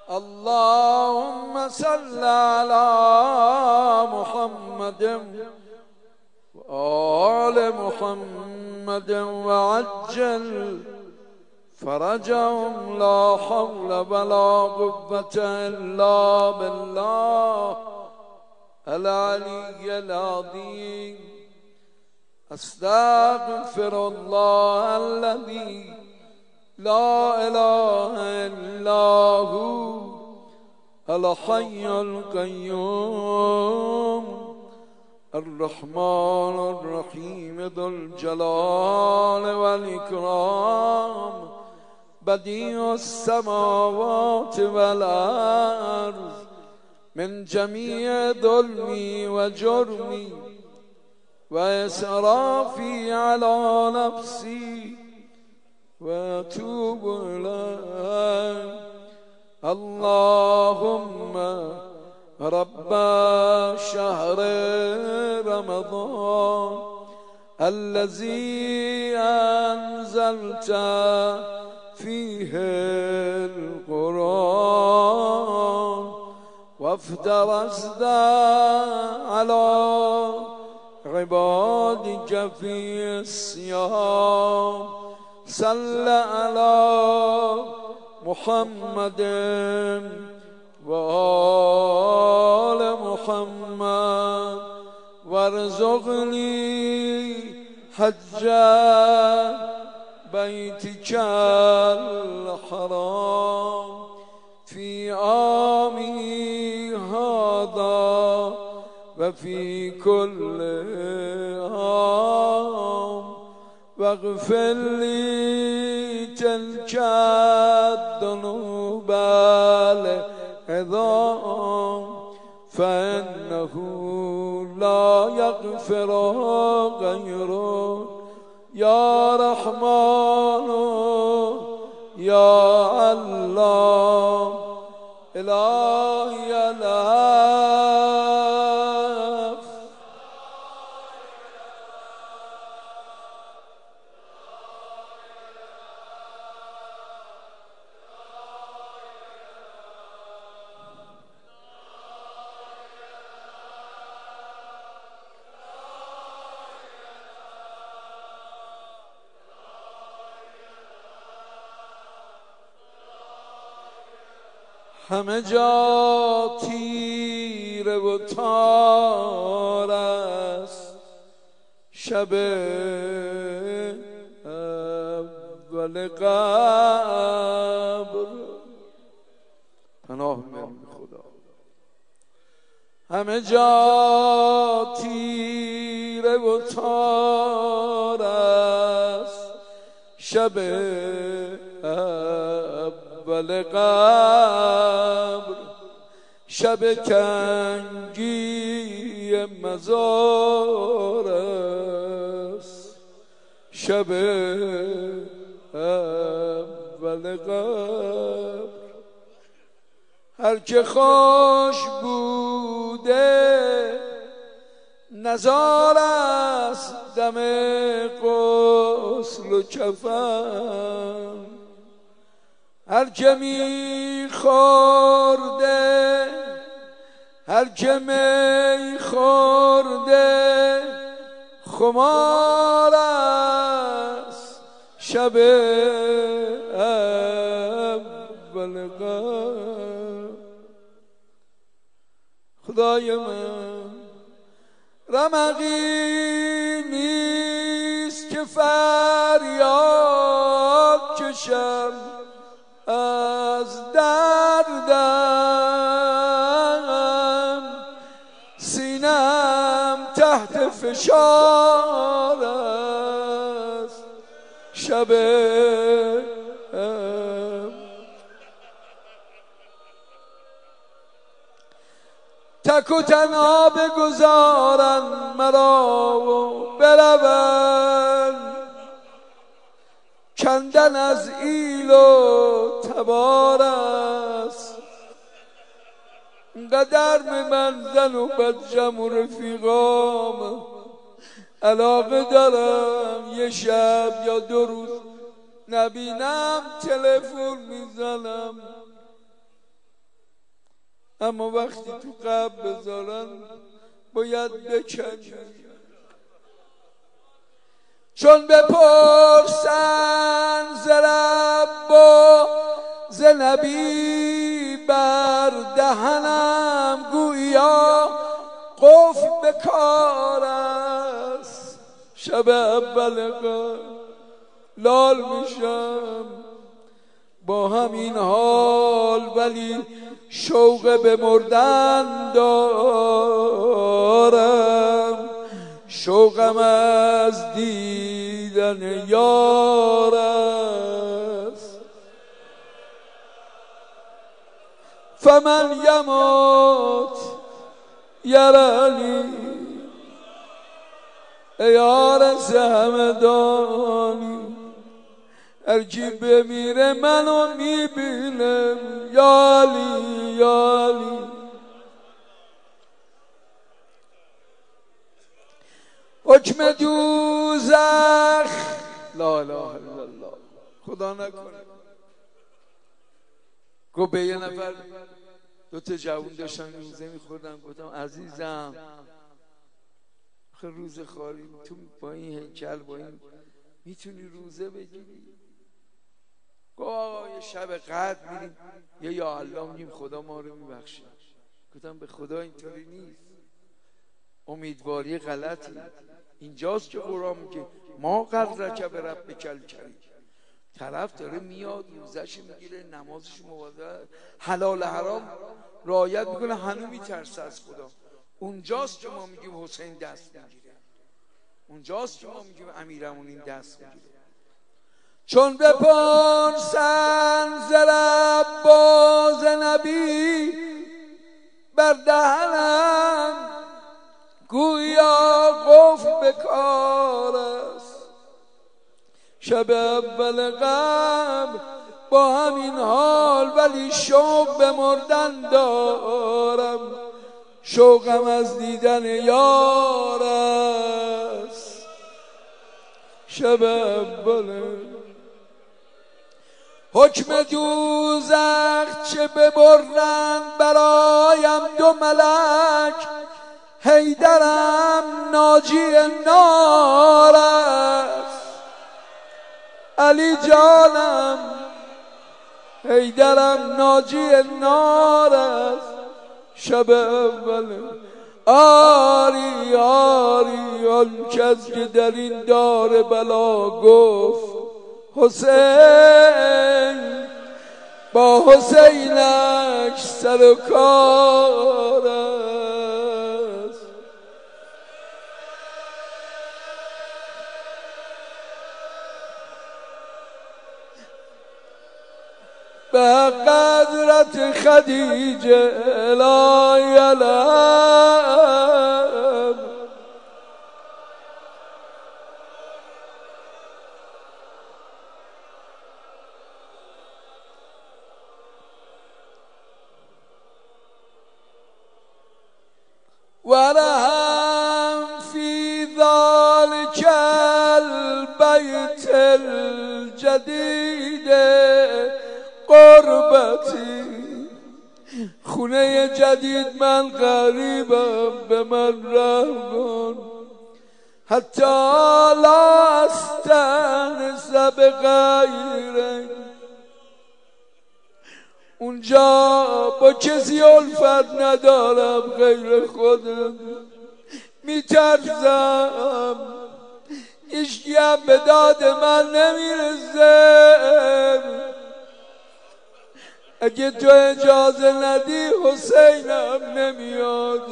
اللهم صل على محمد وآل محمد وعجل فرجهم. لا حول ولا قوة إلا بالله العلي العظيم. استغفر الله الذي لا إله إلا هو الحي القيوم الرحمن الرحيم ذو الجلال والإكرام بديع السماوات والأرض. من جميع ظلمي وجرمي وإسرافي على نفسي وأتوب إليك. اللهم رب شهر رمضان الذي أنزلت فيه القرآن وافترضت على عبادك في الصيام، صل على محمد وآل محمد وارزقني حج بيتك الحرام في عامي هذا وفي كل عام، واغفر لي تلك الذنوب العظام فإنه لا يغفر غيره. يا رحمن يا الله إلهي العفو. همه جا تیره و تار است، شب اول قبر پناه میرم به خدا. همه جا تیره و تار است، شب اول قبر شب کنگی مزار است، شب اول قبر. هر که خوش بوده نزار است دم غسل و کفن، هر که می خورده هر که می خورده خمار است، شب اول قبر. خدای من رمقی نیست که فریاد کشم از دردم، سینم تحت فشار است، شب تک و تنها بگذارن مرا و بروند، کندن از ایل و تبار است. قدر به من زن و بچم و رفیقام علاقه دارم یه شب یا 2 روز نبینم تلفن میزنم اما وقتی تو قبر بذارن باید بکنی. چون بپرسن ز رب و ز نبی بر دهنم گویا قفل به کار است. شب اول لال میشم با همین حال، ولی شوق به مردن دارم. شوقم از دیدن یار است. فمن یموت یرانی ای یار همدانی، هر کی بمیره منو میبینم یالی یالی. حکم دوزخ لا اله الا الله، خدا نکنه. گفت به یه نفر دو تا جوون داشتن روزه میخوردن، گفتم عزیزم آخه روزه خاری تو با این هیکل با این میتونی روزه بگیری؟ گفت آقا یه شب قدر میریم یه یا الله میگیم خدا ما رو میبخشه. گفتم به خدا اینطوری نیست، امیدواری غلطی. اینجاست که قرآن میگه ما غرک بربک الکریم. طرف داره میاد روزش میگیره، نمازش مواظب، حلال حرام رعایت میکنه، هنوز میترسه از خدا. اونجاست که ما میگیم حسین دست میگیره، اونجاست که ما میگیم امیرالمومنین دست میگیره. چون بپرسن ز رب و ز نبی بر دهنم گویا قفل به کار است. شب اول قبر با همین حال، ولی شوق به مردن دارم. شوقم از دیدن یار است. شب اول حکم دوزخ چه ببرند برایم دو ملک، حیدرم ناجی نار است. علی جانم حیدرم ناجی نار است. شب اول آری آری آن کس که در این دار بلا گفت حسین با حسینک سر و کار است. به قدرت خدیجه لا یلم، ورهم فی ذلک البیت الجدید قربتی. خونه جدید من غریبم، به من رحم کن. حتی لا استانس بغیرک، اونجا با کسی الفت ندارم غیر خودم. میترسم هیچکی هم به داد من نمیرسه. اگه تو اجازه ندی حسینم نمیاد.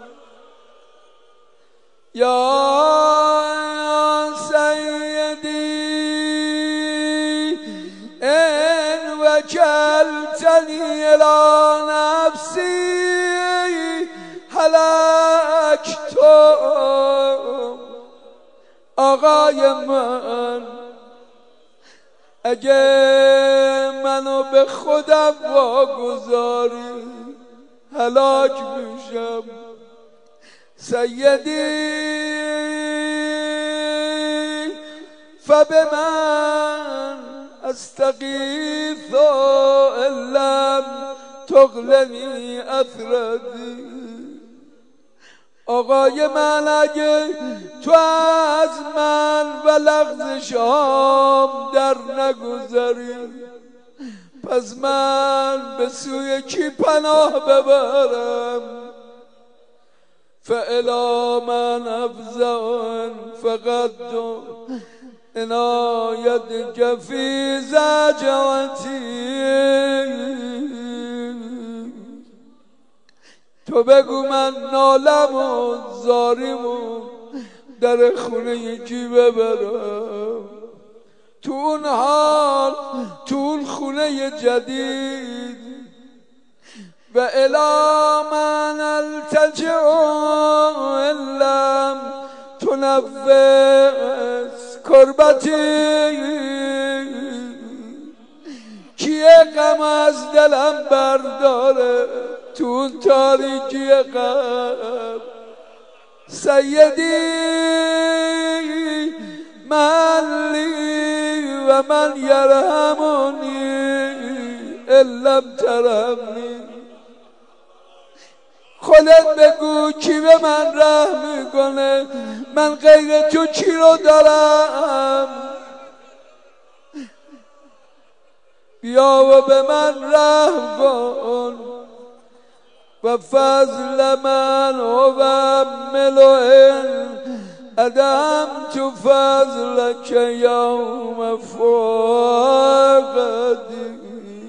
یا سیدی ان وکلتنی الی نفسی هلکت. آقای من اگه منو به خودم واگذاری هلاک میشم. سیدی فبمن استغیث ان لم شغلنی اثردی. آقای من اگه تو از من و لغزشام در نگذری، پس من به سوی کی پناه ببرم؟ فالی من افزع فقد عنایت فی زجرتی. تو بگو من نالم و زاریم و در خونه یکی ببرم. تو اون حال، تو اون خونه جدید، و الی من التجع لم تنفس کربتی. کیه غم از دلم برداره تو اون تاریکی قبر؟ سیدی من لی و من یرحمونی ان لم ترحمنی. خودت بگو کی به من رحم میکنه؟ من غیر تو کی رو دارم؟ بیا و به من رحم کن. و فضل من هو ملئ ادم تو فضلک یوم فاقدی.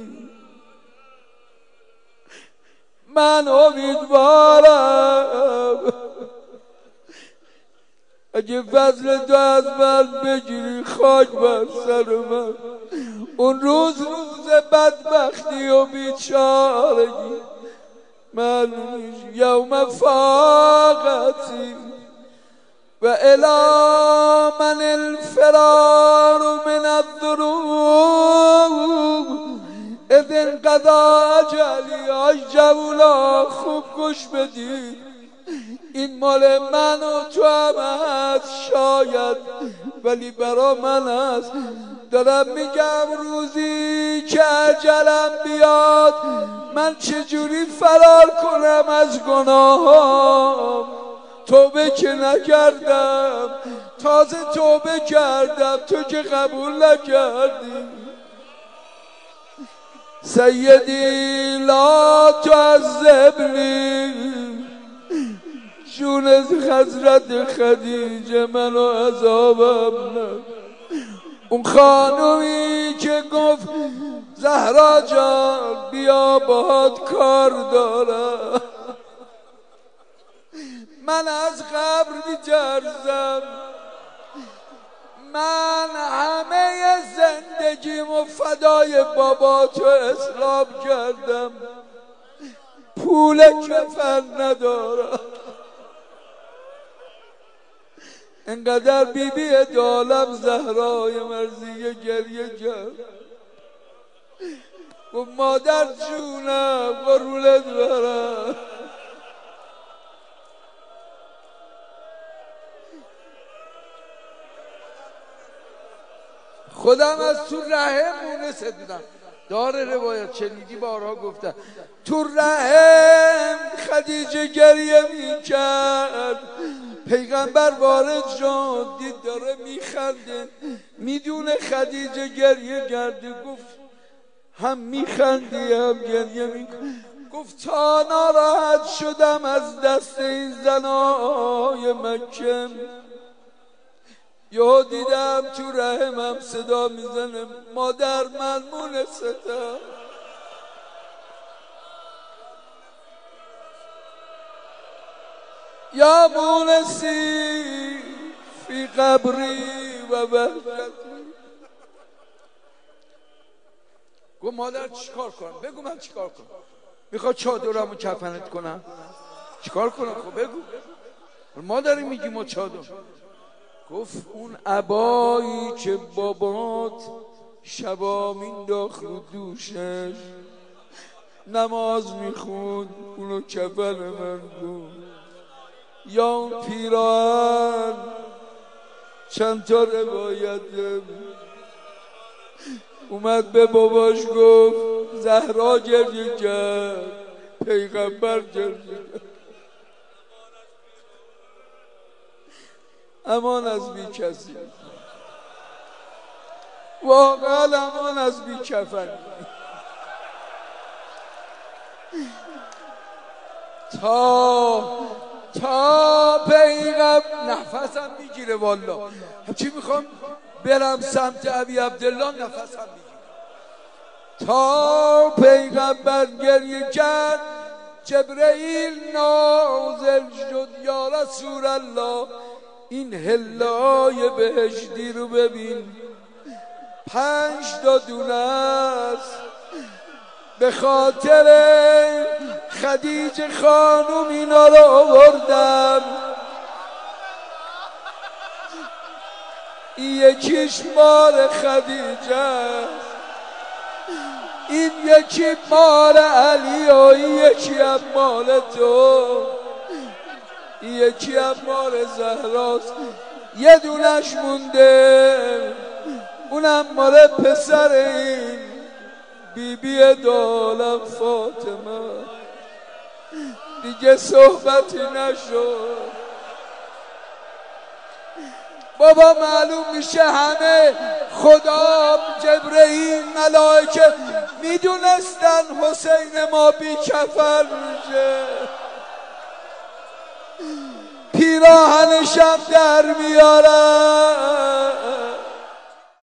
من امیدوارم اگه فضل تو از من بگیری خاک بر سر من. اون روز بدبختی و بیچارگی من یوم فاقتی. و الی من الفرار من الذنوب اذ انقضا اجلی. آی جوونا خوب گوش بدید، این مال من و تو هم هست شاید، ولی برا من هست. دارم میگم روزی که اجلم بیاد من چجوری فرار کنم از گناهام. توبه که نکردم، تازه توبه کردم، تو که قبول نکردی. سیدی لا تعذبنی، جون حضرت خدیجه منو عذابم نه. اون خانومی که گفت زهرا جان بیا باهات کار دارم، من از قبر میترسم. من همه زندگیمو فدای بابا تو اسلام کردم، پول کفن ندارم. انقدر بیبی عالم زهرای مرضیه گریه کرد، گفت مادر جونم قربونت برم. خودم از تو رحم مونست بودم. داره روایت شنیدی بارها گفتم، تو رحم خدیجه گریه میکرد. پیغمبر وارد شد دید داره میخنده، میدونه خدیجه گریه کرده، گفت هم میخندی هم گریه میکنی؟ گفت تا ناراحت شدم از دست این زنای مکه، یهو دیدم تو رحمم صدا میزنه مادر من مونستم. یا مونسی فی قبری و وحشتی. گفت مادر چیکار کنم؟ بگو من چیکار کنم؟ میخواد چادرمو کفنت کنم؟ چیکار کنم؟ خب بگو. مادری میگی ما چادر. گفت اون عبایی که بابات شبا مینداخت رو دوشش نماز میخوند اونو کفن من بود. یا اون پیراهن چند تا روایت اومد به باباش گفت زهرا گریه کرد، پیغمبر گریه کرد. امان از بی کسی، واقعا امان از بی کفنی. تا پیغمبر نفسم میگیره والا، چی میخوام برم سمت ابی عبدالله نفسم میگیره. تا پیغمبر گریه کرد جبرئیل نازل شد، یا رسول الله این هلای بهشتی رو ببین، 5 تا دونه است، به خاطر خدیجه خانم اینا رو آوردم. این یکیش مال خدیجه است، این یکی مال علی و این یکی هم مال تو، این یکی هم مال زهراست، یه دونش مونده اونم مال پسر این بیبی دولم فاطمه. دیگه صحبتی نشد بابا، معلوم میشه همه خدا، جبرئیل، ملائکه میدونستن حسین ما بی کفن میشه، پیراهنشم در میارن.